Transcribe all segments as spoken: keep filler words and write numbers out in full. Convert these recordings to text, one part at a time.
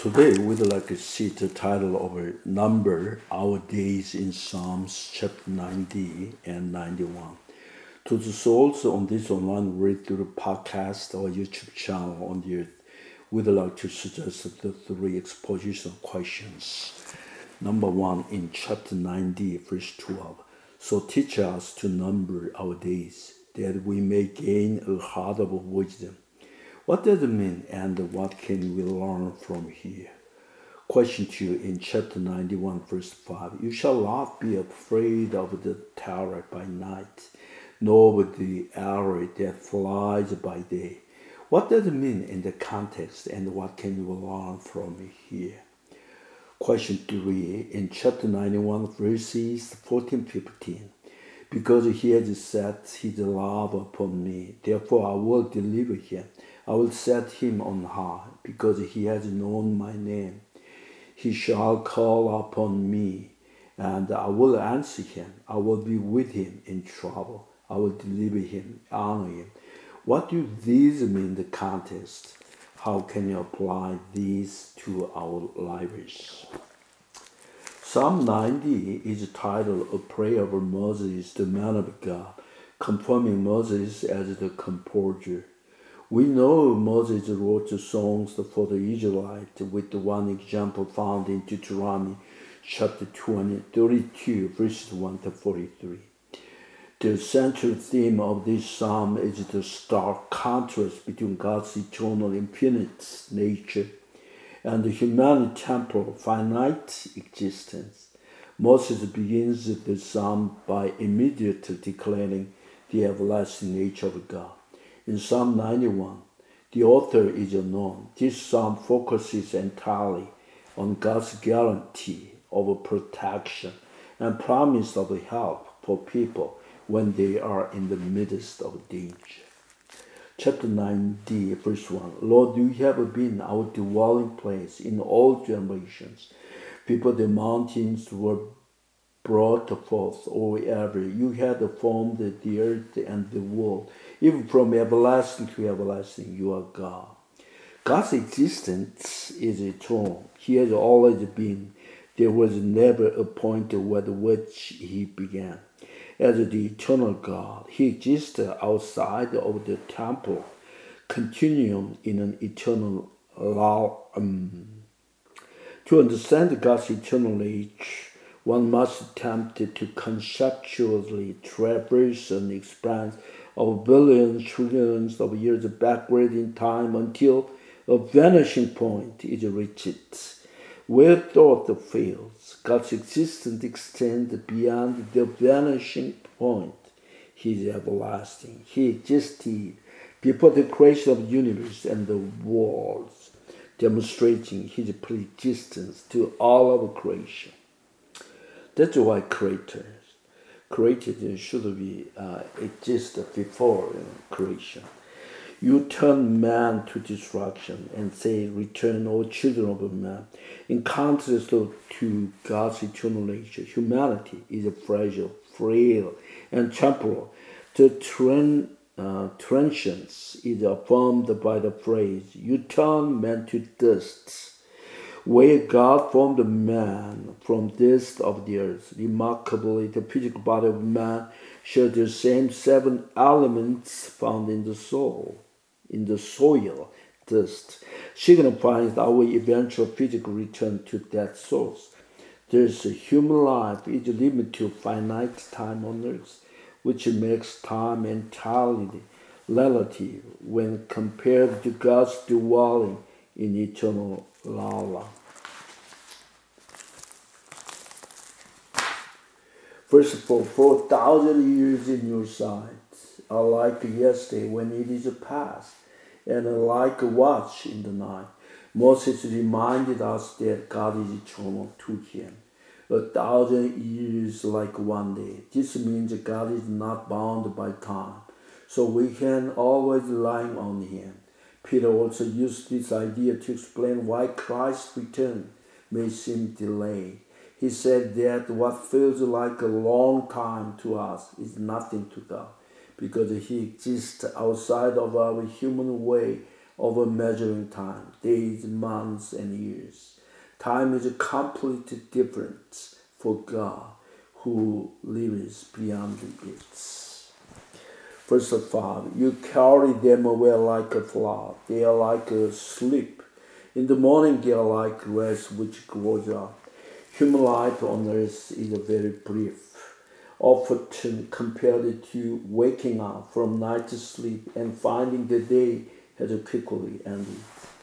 Today, we'd like to see the title of a number, Our Days in Psalms chapter ninety and ninety-one. To the souls on this online read through the podcast or YouTube channel on the earth, we'd like to suggest the three exposition questions. Number one, in chapter ninety, verse twelve. So teach us to number our days, that we may gain a heart of wisdom. What does it mean, and what can we learn from here? Question two, in chapter ninety-one, verse five. You shall not be afraid of the terror by night, nor of the arrow that flies by day. What does it mean in the context, and what can we learn from here? Question three, in chapter ninety-one, verses fourteen to fifteen. Because he has set his love upon me, therefore I will deliver him. I will set him on high, because he has known my name. He shall call upon me, and I will answer him. I will be with him in trouble. I will deliver him, honor him. What do these mean in the context? How can you apply these to our lives? Psalm ninety is titled A Prayer of Moses, the man of God, confirming Moses as the composer. We know Moses wrote the songs for the Israelites with one example found in Deuteronomy chapter thirty-two, verses one to forty-three. The central theme of this psalm is the stark contrast between God's eternal infinite nature and the human temporal finite existence. Moses begins the psalm by immediately declaring the everlasting nature of God. In Psalm ninety-one, the author is unknown. This psalm focuses entirely on God's guarantee of protection and promise of help for people when they are in the midst of danger. Chapter ninety, verse one. Lord, you have been our dwelling place in all generations. Before the mountains were brought forth, O ever, you had formed the earth and the world. Even from everlasting to everlasting, you are God. God's existence is eternal. He has always been. There was never a point at which he began. As the eternal God, he exists outside of the temporal continuum in an eternal law. Um, to understand God's eternal age, one must attempt to conceptually traverse an expanse of billions, trillions of years backward in time until a vanishing point is reached. Where thought fails, God's existence extends beyond the vanishing point. He is everlasting. He existed before the creation of the universe and the worlds, demonstrating his pre-existence to all of creation. That's why creators, created should be uh, exist before uh, creation. You turn man to destruction and say, return, O children of man. In contrast to God's eternal nature, humanity is fragile, frail, and temporal. The tren, uh, transience is affirmed by the phrase, you turn man to dust. Where God formed man from dust of the earth, remarkably, the physical body of man shares the same seven elements found in the soul. in the soil, dust, signifying our eventual physical return to that source. There's a human life is limited to finite time on earth, which makes time entirely relative when compared to God's dwelling in eternal law. First of all, four thousand years in your sight are like yesterday when it is past, and like a watch in the night. Moses reminded us that God is eternal to him. A thousand years like one day. This means God is not bound by time, so we can always rely on him. Peter also used this idea to explain why Christ's return may seem delayed. He said that what feels like a long time to us is nothing to God, because he exists outside of our human way of measuring time, days, months, and years. Time is completely different for God, who lives beyond it. Verse five, you carry them away like a flower. They are like a sleep. In the morning they are like grass which grows up. Human life on earth is very brief, often compared to waking up from night sleep and finding the day has quickly ended.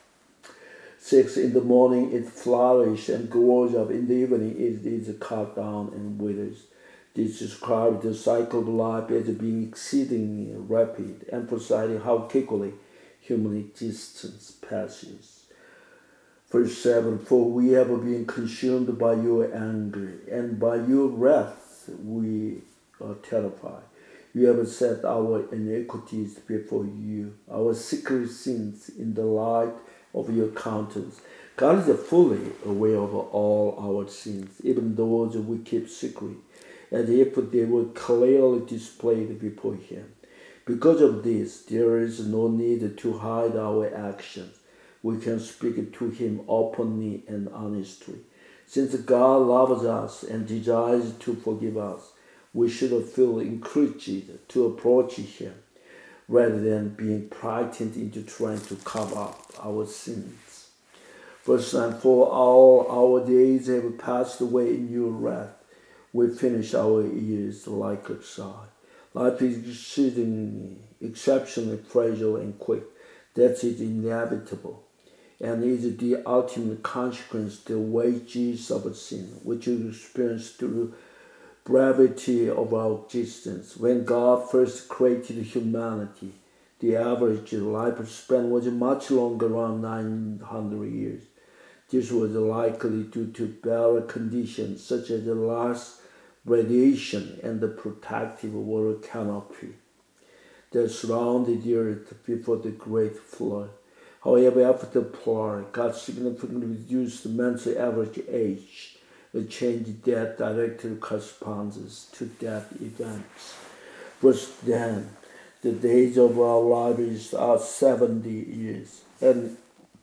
Six, in the morning it flourishes and grows up. In the evening it is cut down and withers. This describes the cycle of life as being exceedingly rapid, emphasizing how quickly human existence passes. Verse seven, for we have been consumed by your anger, and by your wrath we are terrified. You have set our iniquities before you, our secret sins in the light of your countenance. God is fully aware of all our sins, even those we keep secret, as if they were clearly displayed before Him. Because of this, there is no need to hide our actions. We can speak to Him openly and honestly. Since God loves us and desires to forgive us, we should feel encouraged to approach Him rather than being frightened into trying to cover up our sins. Verse nine, for all our days have passed away in your wrath. We finish our years like a sigh. Life is exceedingly, exceptionally fragile and quick. That is inevitable, and is the ultimate consequence, the wages of sin, which we experience through brevity of our existence. When God first created humanity, the average lifespan was much longer, around nine hundred years. This was likely due to better conditions such as the large radiation and the protective water canopy that surrounded the earth before the great flood. However, after the flood, God significantly reduced man's average age, a change that directly corresponds to that event. Verse ten, the days of our lives are seventy years, and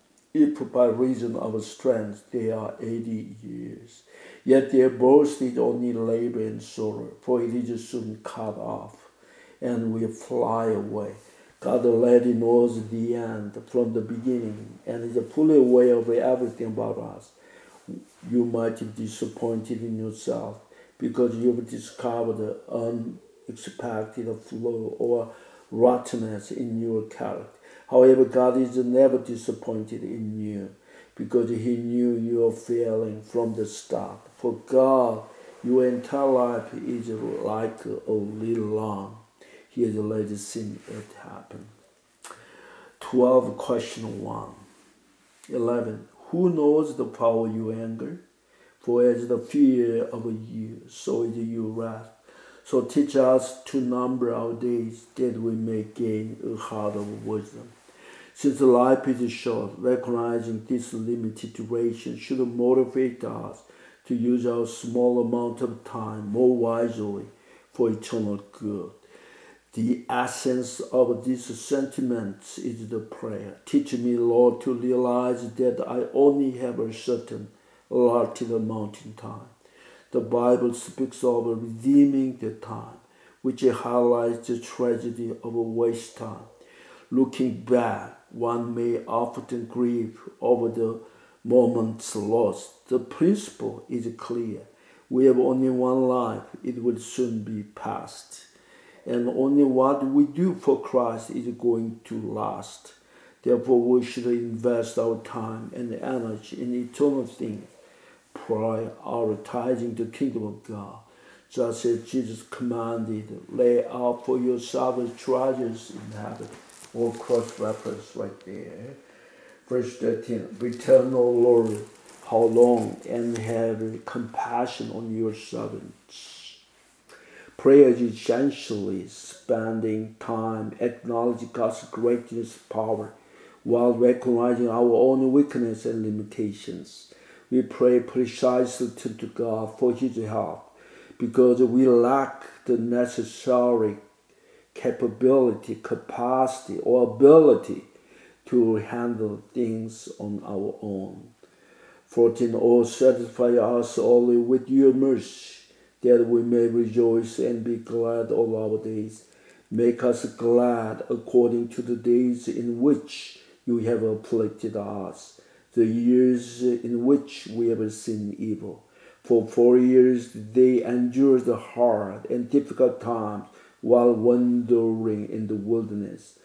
if by reason of strength they are eighty years. Yet their boast is only labor and sorrow, for it is soon cut off, and will fly away. God already knows the end from the beginning, and is fully aware of everything about us. You might be disappointed in yourself because you've discovered unexpected flaw or rottenness in your character. However, God is never disappointed in you because He knew your failing from the start. For God, your entire life is like a little lamb. He has already seen it happen. twelve, question one. eleven. Who knows the power of your anger? For as the fear of you, so is your wrath. So teach us to number our days, that we may gain a heart of wisdom. Since life is short, recognizing this limited duration should motivate us to use our small amount of time more wisely for eternal good. The essence of this sentiment is the prayer. Teach me, Lord, to realize that I only have a certain allotted amount in time. The Bible speaks of redeeming the time, which highlights the tragedy of a waste time. Looking back, one may often grieve over the moments lost. The principle is clear. We have only one life. It will soon be past. And only what we do for Christ is going to last. Therefore, we should invest our time and energy in eternal things, prioritizing the kingdom of God. Just as Jesus commanded, lay out for yourselves treasures in heaven. Or cross-reference right there. Verse thirteen, return, O Lord, how long, and have compassion on your servants. Prayer is essentially spending time acknowledging God's greatness, power, while recognizing our own weakness and limitations. We pray precisely to God for His help, because we lack the necessary capability, capacity, or ability to handle things on our own. fourteen. Oh, satisfy us only with your mercy, that we may rejoice and be glad all our days. Make us glad according to the days in which you have afflicted us, the years in which we have seen evil. For four years they endured hard and difficult times while wandering in the wilderness.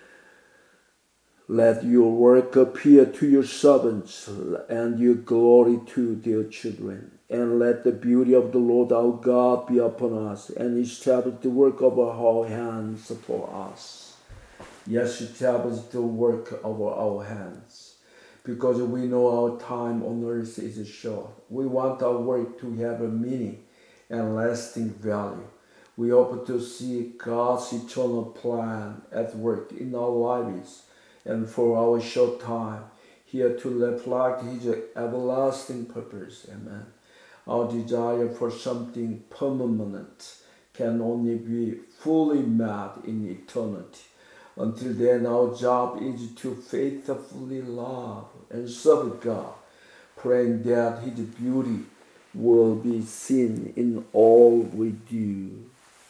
Let your work appear to your servants, and your glory to their children. And let the beauty of the Lord our God be upon us, and establish the work of our hands for us. Yes, establish the work of our hands, because we know our time on earth is short. We want our work to have a meaning and lasting value. We hope to see God's eternal plan at work in our lives, and for our short time here to reflect His everlasting purpose. Amen. Our desire for something permanent can only be fully met in eternity. Until then, our job is to faithfully love and serve God, praying that His beauty will be seen in all we do.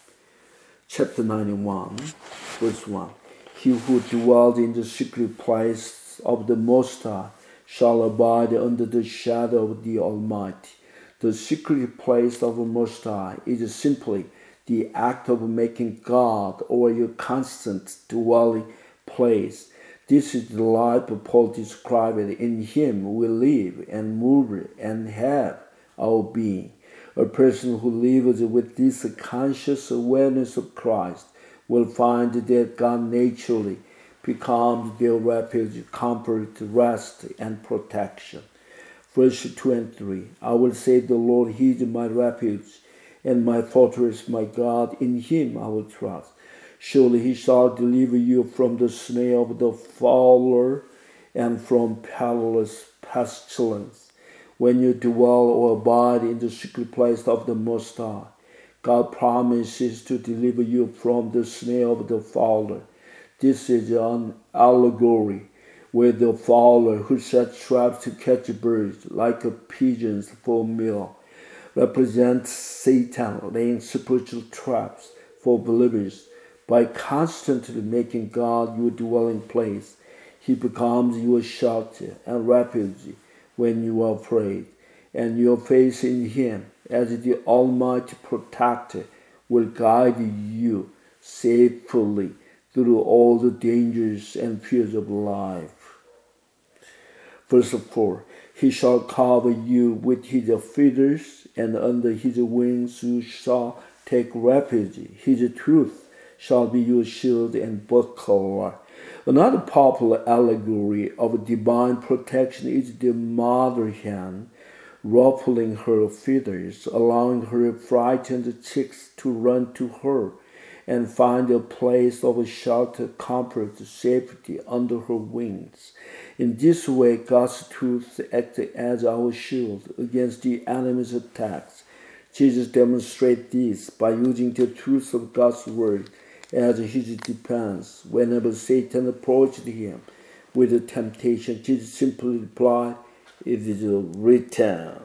Chapter ninety-one, verse one. He who dwells in the secret place of the Most High shall abide under the shadow of the Almighty. The secret place of the Most High is simply the act of making God or your constant dwelling place. This is the life Paul described. In Him we live and move and have our being. A person who lives with this conscious awareness of Christ will find that God naturally becomes their refuge, comfort, rest, and protection. Verse two and three. I will say, the Lord, He is my refuge and my fortress, my God. In Him I will trust. Surely He shall deliver you from the snare of the fowler and from perilous pestilence. When you dwell or abide in the secret place of the Most High, God promises to deliver you from the snare of the fowler. This is an allegory where the fowler who sets traps to catch birds like a pigeons for meal represents Satan laying spiritual traps for believers. By constantly making God your dwelling place, He becomes your shelter and refuge when you are afraid, and your faith in Him as the Almighty Protector will guide you safely through all the dangers and fears of life. Verse four. He shall cover you with His feathers, and under His wings you shall take refuge. His truth shall be your shield and buckler. Another popular allegory of divine protection is the mother hen ruffling her feathers, allowing her frightened chicks to run to her and find a place of shelter, comfort, safety under her wings. In this way, God's truth acts as our shield against the enemy's attacks. Jesus demonstrates this by using the truth of God's word as His defense. Whenever Satan approached Him with a temptation, Jesus simply replied, "It is written."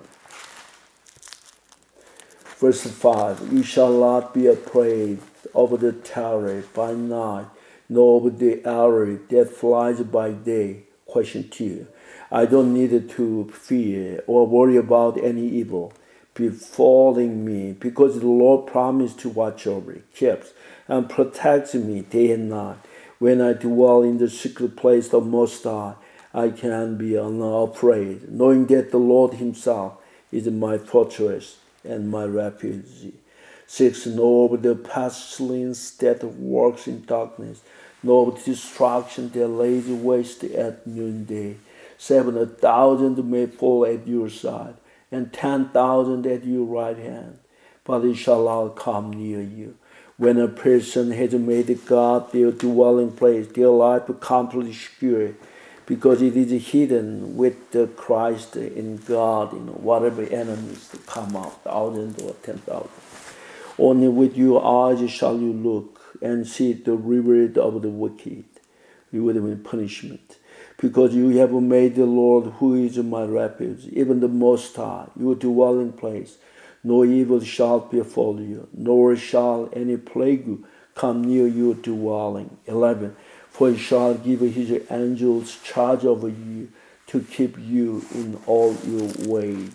Verse five. You shall not be afraid of the terror by night, nor of the arrow that flies by day. Question two. I don't need to fear or worry about any evil befalling me, because the Lord promised to watch over, keeps, and protects me day and night. When I dwell in the secret place of Most High, I can be unafraid, knowing that the Lord Himself is my fortress and my refuge. Six. Nor of the pestilence that works in darkness, nor of destruction that lays waste at noonday. Seven. A thousand may fall at your side, and ten thousand at your right hand, but it shall not come near you. When a person has made God their dwelling place, their life completely secure, because it is hidden with the Christ in God, you know, whatever enemies come up, thousand or ten thousand. Only with your eyes shall you look and see the reward of the wicked, reward and punishment. because you have made the Lord, who is my refuge, even the Most High, your dwelling place. No evil shall befall you, nor shall any plague come near your dwelling. eleven. For he shall give his angels charge over you to keep you in all your ways.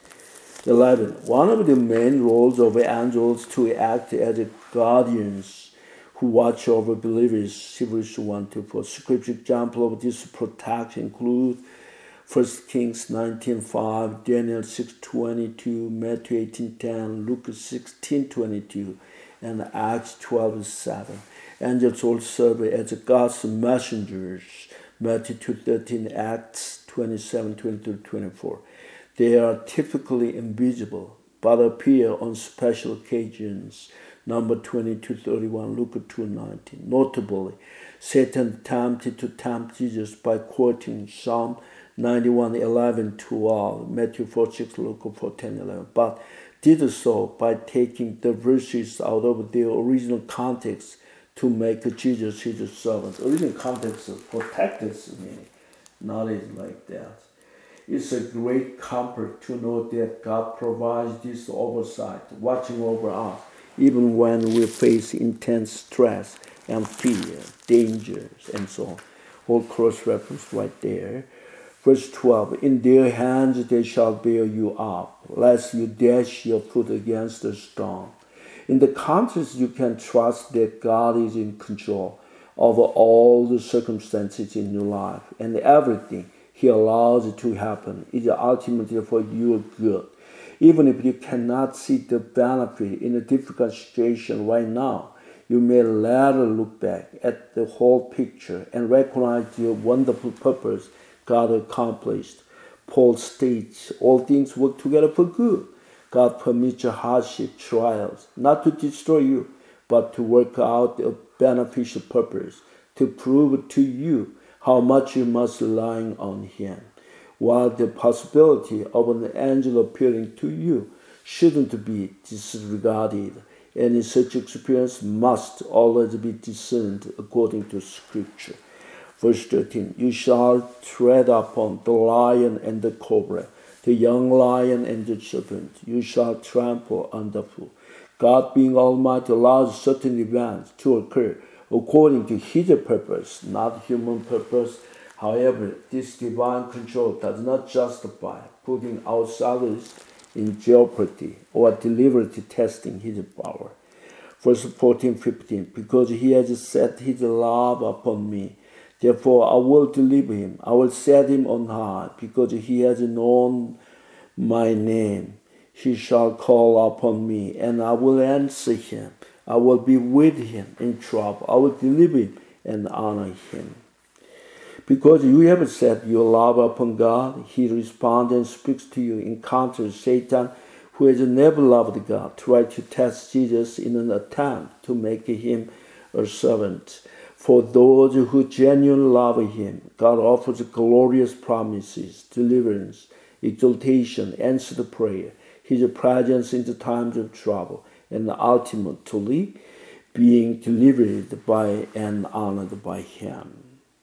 eleven. One of the main roles of angels to act as guardians who watch over believers, Hebrews one to four. Scripture example of this protection include First Kings nineteen five, Daniel six twenty-two, Matthew eighteen ten, Luke sixteen twenty-two, and Acts twelve seven. Angels also serve as God's messengers, Matthew two thirteen, Acts twenty-seven twenty-two to twenty-four. They are typically invisible, but appear on special occasions, number twenty-two thirty-one, Luke two nineteen. Notably, Satan attempted to tempt Jesus by quoting Psalm ninety-one eleven to twelve, Matthew four six, Luke four ten eleven, but did so by taking the verses out of their original context to make Jesus his servant. Original context is protected meaning, not it like that. It's a great comfort to know that God provides this oversight, watching over us, even when we face intense stress and fear, dangers, and so on. Whole cross-reference right there. Verse twelve, in their hands they shall bear you up, lest you dash your foot against a stone. In the context, you can trust that God is in control of all the circumstances in your life, and everything He allows it to happen is ultimately for your good. Even if you cannot see the benefit in a difficult situation right now, you may later look back at the whole picture and recognize the wonderful purpose God accomplished. Paul states, all things work together for good. God permits your hardship, trials, not to destroy you, but to work out a beneficial purpose, to prove to you how much you must rely on Him. While the possibility of an angel appearing to you shouldn't be disregarded, any such experience must always be discerned according to Scripture. Verse thirteen, you shall tread upon the lion and the cobra, the young lion and the serpent. You shall trample underfoot. God, being Almighty, allows certain events to occur according to His purpose, not human purpose. However, this divine control does not justify putting outsiders in jeopardy or deliberately testing His power. Verse fourteen fifteen, because He has set His love upon me, therefore I will deliver him. I will set him on high, because he has known my name. He shall call upon me, and I will answer him. I will be with him in trouble. I will deliver him and honor him. Because you have set your love upon God, He responds and speaks to you. Encounters Satan, who has never loved God, try to test Jesus in an attempt to make him a servant. For those who genuinely love Him, God offers glorious promises, deliverance, exaltation, answered prayer, His presence in the times of trouble, and ultimately being delivered by and honored by Him.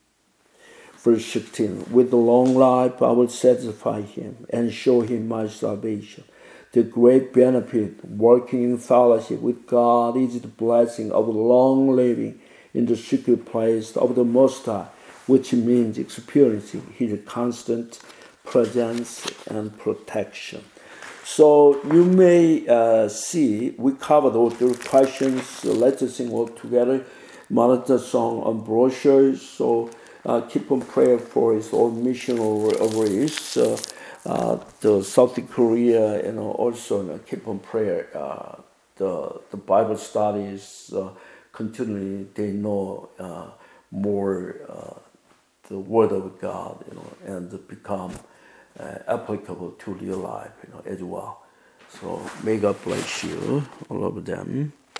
Verse sixteen, with long life I will satisfy him and show him my salvation. The great benefit working in fellowship with God is the blessing of long living in the secret place of the Most High, which means experiencing His constant presence and protection. So you may uh, see we covered all the questions. So let's sing all together. Monitor song on brochures. So uh, keep on prayer for His own mission over over East, uh, uh, the South Korea, you know. Also, you know, keep on prayer. Uh, the the Bible studies uh, continually. They know uh, more uh, the Word of God, you know, and become uh, applicable to real life, you know, as well. So may God bless you, all of them.